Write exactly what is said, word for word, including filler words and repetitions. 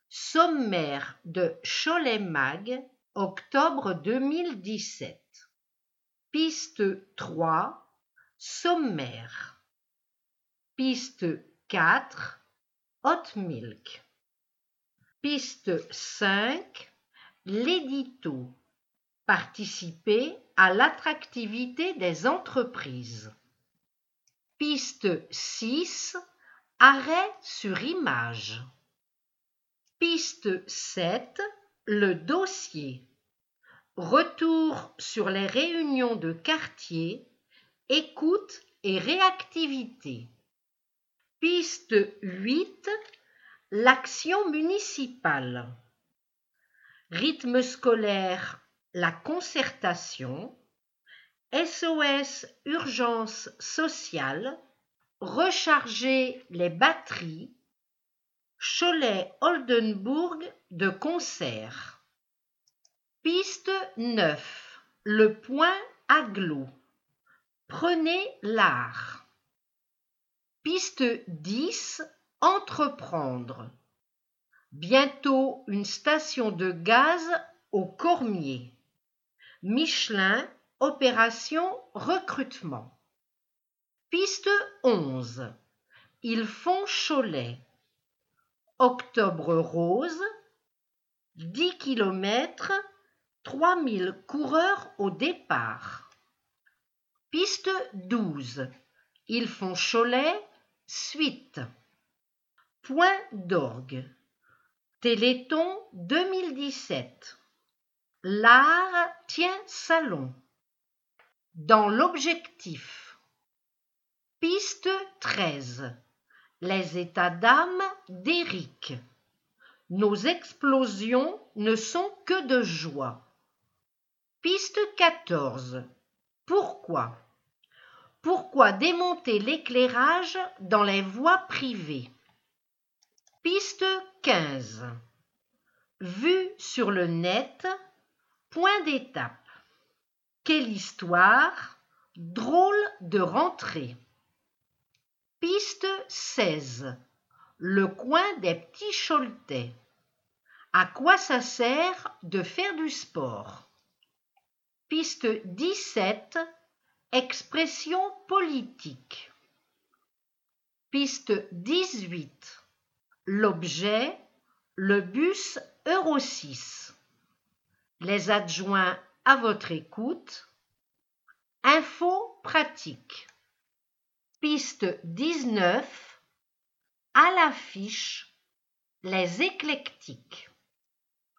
Sommaire de Cholet-Mag, octobre deux mille dix-sept. Piste trois, sommaire. Piste quatre, hot milk. Piste cinq, l'édito. Participer à l'attractivité des entreprises. Piste six, arrêt sur image. Piste sept, le dossier. Retour sur les réunions de quartier, écoute et réactivité. Piste huit, l'action municipale. Rythme scolaire, la concertation. S O S urgence sociale. Recharger les batteries. Cholet-Oldenbourg de concert. Piste neuf, le point agglo. Prenez l'art. Piste dix, entreprendre. Bientôt une station de gaz au Cormier. Michelin, opération recrutement. Piste onze, ils font Cholet. Octobre rose, dix kilomètres, trois mille coureurs au départ. Piste douze, ils font Cholet, suite. Point d'orgue. Téléthon deux mille dix-sept. L'art tient salon. Dans l'objectif. Piste treize. Les états d'âme d'Éric. Nos explosions ne sont que de joie. Piste quatorze. Pourquoi? Pourquoi démonter l'éclairage dans les voies privées? Piste quinze. Vue sur le net, point d'étape. Quelle histoire, drôle de rentrée. Piste seize. Le coin des petits Choletais. À quoi ça sert de faire du sport? Piste dix-sept. Expression politique. Piste dix-huit. L'objet, le bus Euro six. Les adjoints à votre écoute. Info pratique. Piste dix-neuf. À l'affiche, les éclectiques.